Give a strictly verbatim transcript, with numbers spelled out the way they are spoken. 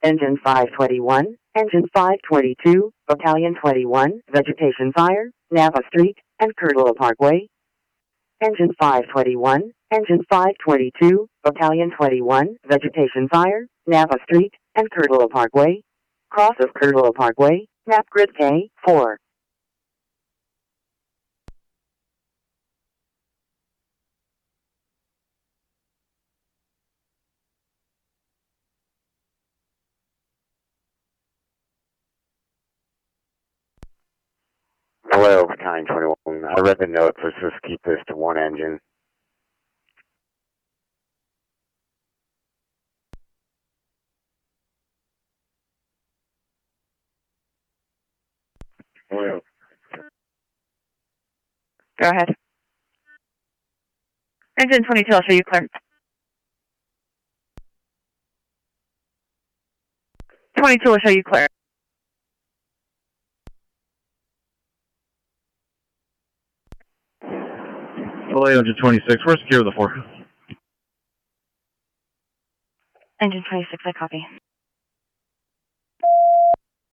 Engine five twenty-one, Engine five twenty-two, Battalion twenty-one, Vegetation Fire, Nava Street, and Kurtula Parkway. Engine five twenty-one, Engine five twenty-two, Battalion twenty-one, Vegetation Fire, Nava Street, and Kurtula Parkway. Cross of Kurtula Parkway, map grid K four. Hello, Battalion twenty-one. I read the note. Let's just keep this to one engine. Hello. Go ahead. Engine twenty-two, I'll show you clear. twenty-two will show you clear. Hello, Engine twenty-six. We're secure with the four. Engine twenty-six, I copy.